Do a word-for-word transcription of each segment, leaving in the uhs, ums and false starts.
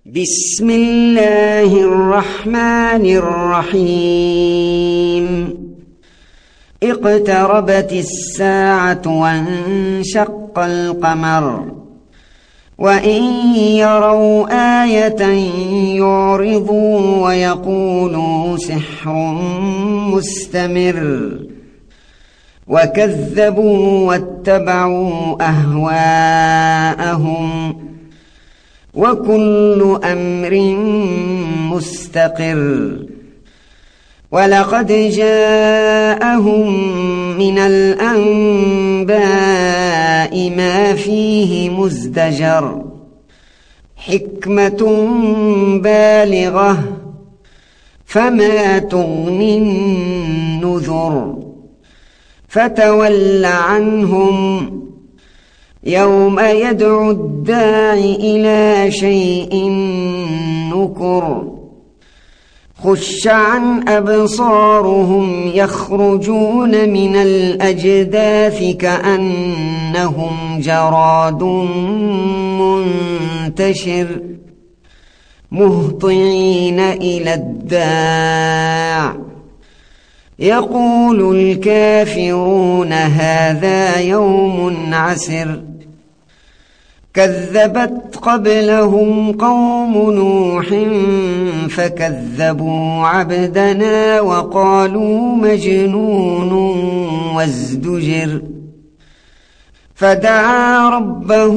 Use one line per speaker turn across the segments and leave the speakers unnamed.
بسم الله الرحمن الرحيم اقتربت الساعة وانشق القمر وإن يروا آية يعرضوا ويقولوا سحر مستمر وكذبوا واتبعوا أهواءهم وكل أمر مستقر ولقد جاءهم من الأنباء ما فيه مزدجر حكمة بالغة فما تغني النذر فتول عنهم يوم يدعو الداعي إلى شيء نكر خش عن أبصارهم يخرجون من الأجداث كأنهم جراد منتشر مهطعين إلى الداع يقول الكافرون هذا يوم عسر كذبت قبلهم قوم نوح فكذبوا عبدنا وقالوا مجنون وازدجر فدعا ربه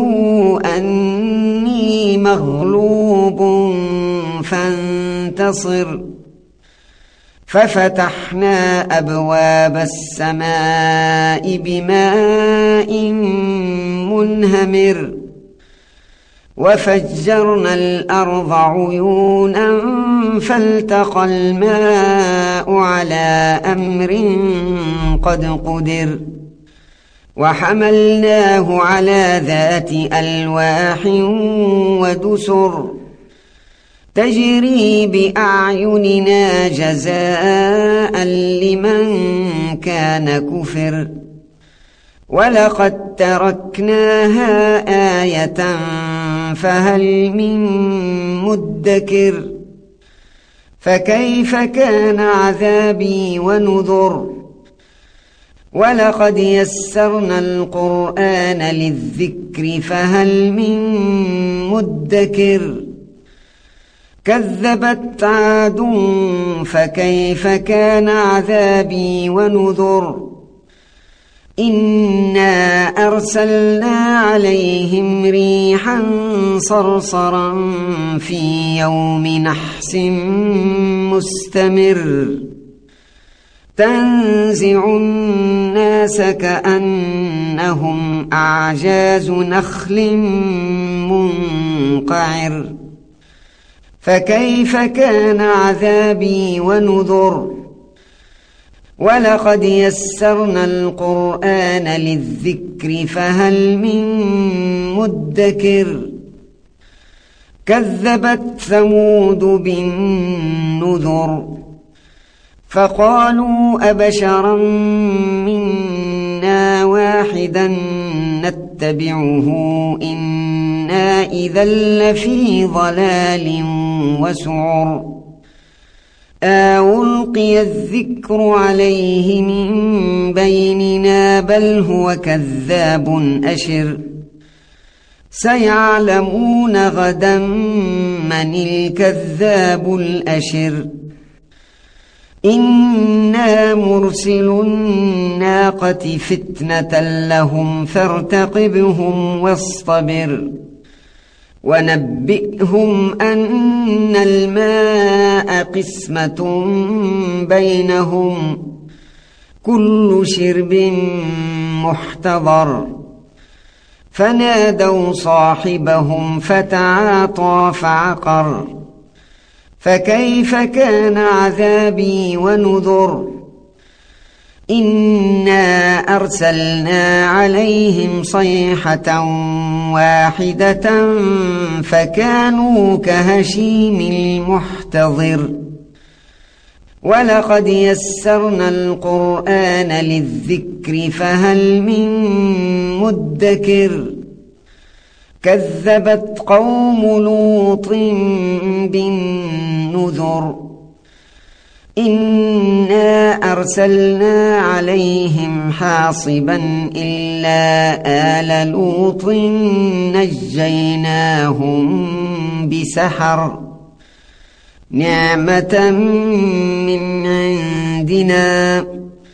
أني مغلوب فانتصر ففتحنا أبواب السماء بماء منهمر وفجرنا الأرض عيونا فالتقى الماء على أمر قد قدر وحملناه على ذات ألواح ودسر تجري بأعيننا جزاء لمن كان كفر ولقد تركناها آية فهل من مدكر فكيف كان عذابي ونذر ولقد يسرنا القرآن للذكر فهل من مدكر كذبت عاد فكيف كان عذابي ونذر إنا أرسلنا عليهم ريحا صرصرا في يوم نحس مستمر تنزع الناس كأنهم أعجاز نخل منقعر فكيف كان عذابي ونذر ولقد يسرنا القرآن للذكر فهل من مدكر كذبت ثمود بالنذر فقالوا أبشرا منا واحدا نتبعه إنا إذا لفي ضلال وسعر ألقي الذكر عليه من بيننا بل هو كذاب أشر سيعلمون غدا من الكذاب الأشر إنا مرسل الناقة فتنة لهم فارتقبهم واصطبر ونبئهم أن الماء قسمة بينهم كل شرب محتضر فنادوا صاحبهم فتعاطى فعقر فكيف كان عذابي ونذر إنا أرسلنا عليهم صيحة واحدة فكانوا كهشيم المحتضر ولقد يسرنا القرآن للذكر فهل من مدكر كذبت قوم لوط بالنذر إنا أرسلنا عليهم حاصبا إلا آل لوط نجيناهم بسحر نعمة من عندنا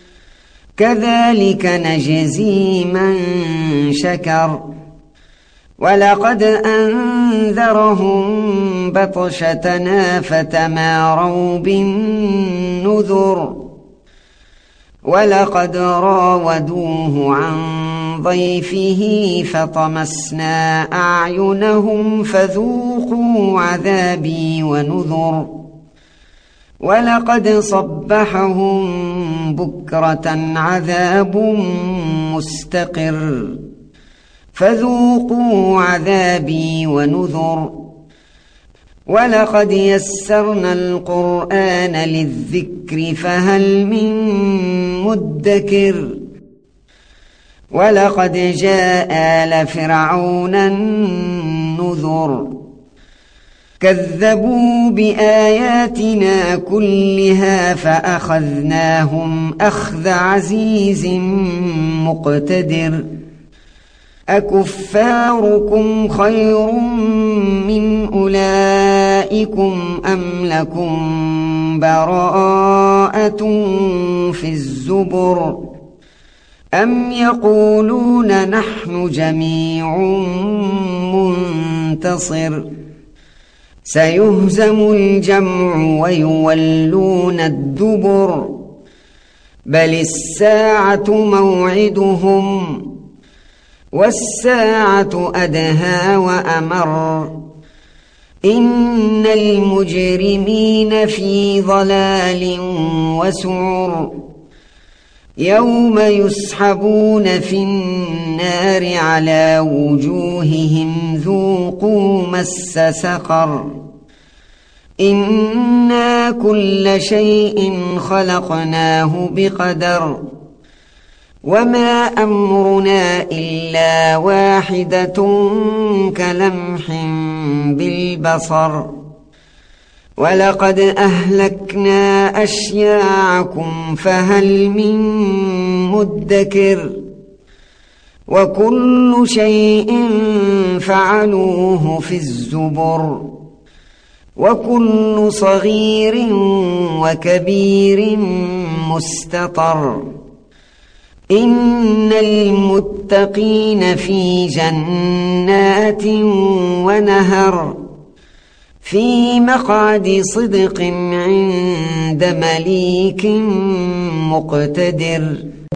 كذلك نجزي من شكر ولقد أنذرهم بطشتنا فتماروا بالنذر ولقد راودوه عن ضيفه فطمسنا أعينهم فذوقوا عذابي ونذر ولقد صبحهم بكرة عذاب مستقر فذوقوا عذابي ونذر ولقد يسرنا القرآن للذكر فهل من مدكر ولقد جاء آل فرعون النذر كذبوا بآياتنا كلها فأخذناهم أخذ عزيز مقتدر أكفاركم خير من أولئكم أم لكم براءة في الزبر أم يقولون نحن جميع منتصر سيهزم الجمع ويولون الدبر بل الساعة موعدهم والساعة أدهى وأمر إن المجرمين في ضلال وسعر يوم يسحبون في النار على وجوههم ذوقوا مس سقر إنا كل شيء خلقناه بقدر وما أمرنا إلا واحدة كلمح بالبصر ولقد أهلكنا أشياعكم فهل من مدكر وكل شيء فعلوه في الزبر وكل صغير وكبير مستطر إن المتقين في جنات ونهر في مقعد صدق عند مليك مقتدر.